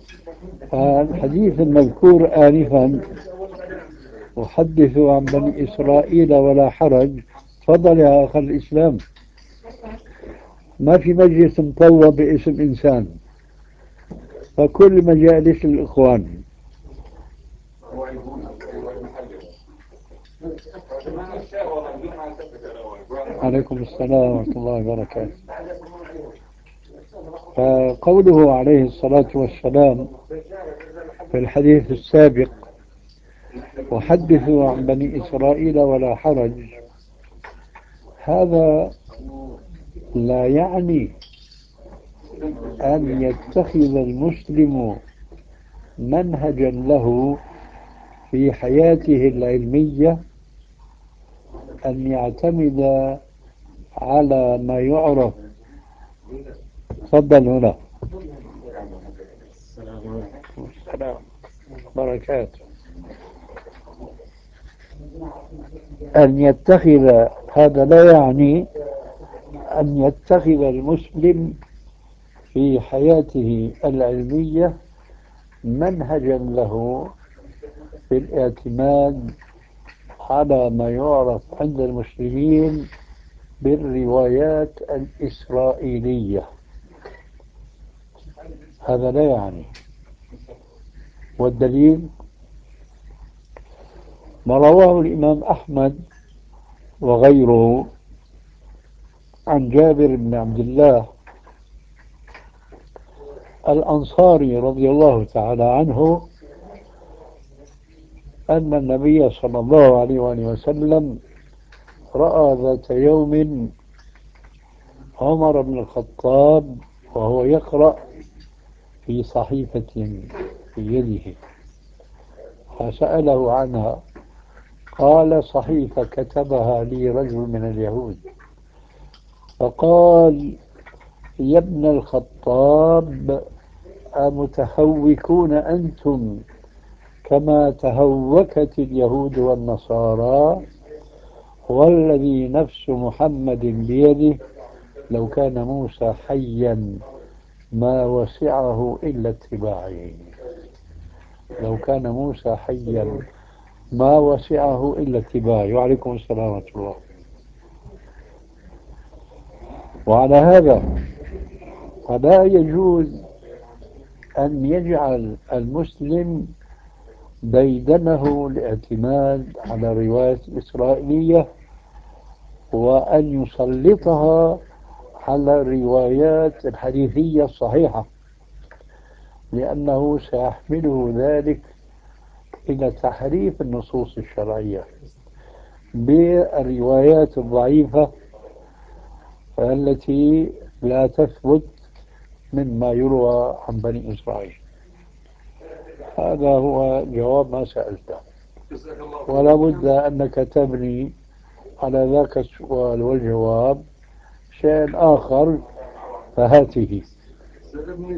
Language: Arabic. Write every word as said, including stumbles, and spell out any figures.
الحديث المذكور آنفا أحدث عن بني إسرائيل ولا حرج. تفضل يا أخ الإسلام. ما في مجلس مطوى باسم إنسان، فكل مجالس الإخوان. عليكم السلام ورحمة الله وبركاته. فقوله عليه الصلاة والسلام في الحديث السابق وحدثوا عن بني إسرائيل ولا حرج، هذا لا يعني أن يتخذ المسلم منهجا له في حياته العلمية أن يعتمد على ما يعرف. تفضل هنا. السلام بركاته. أن يتخذ، هذا لا يعني أن يتخذ المسلم في حياته العلمية منهجا له في الاعتماد على ما يعرف عند المسلمين بالروايات الإسرائيلية. هذا لا يعني. والدليل ما رواه الإمام أحمد وغيره عن جابر بن عبد الله الأنصاري رضي الله تعالى عنه أن النبي صلى الله عليه وآله وسلم رأى ذات يوم عمر بن الخطاب وهو يقرأ في صحيفة في يده، فسأله عنها، قال: صحيفة كتبها لي رجل من اليهود. فقال: يا ابن الخطاب، أمتهوكون أنتم كما تهوكت اليهود والنصارى؟ والذي نفس محمد بيده لو كان موسى حيا ما وسعه إلا اتباعي. لو كان موسى حيا ما وسعه إلا اتباعي. وعليكم السلام ورحمة الله. وعلى هذا فلا يجوز أن يجعل المسلم ديدنه الاعتماد على الرواية الإسرائيلية وأن يسلطها على الروايات الحديثية الصحيحة، لأنه سيحمله ذلك إلى تحريف النصوص الشرعية بالروايات الضعيفة التي لا تثبت مما يروى عن بني إسرائيل. هذا هو جواب ما سألته، ولا بد أنك تبني على ذاك السؤال والجواب شيء آخر، فهاته.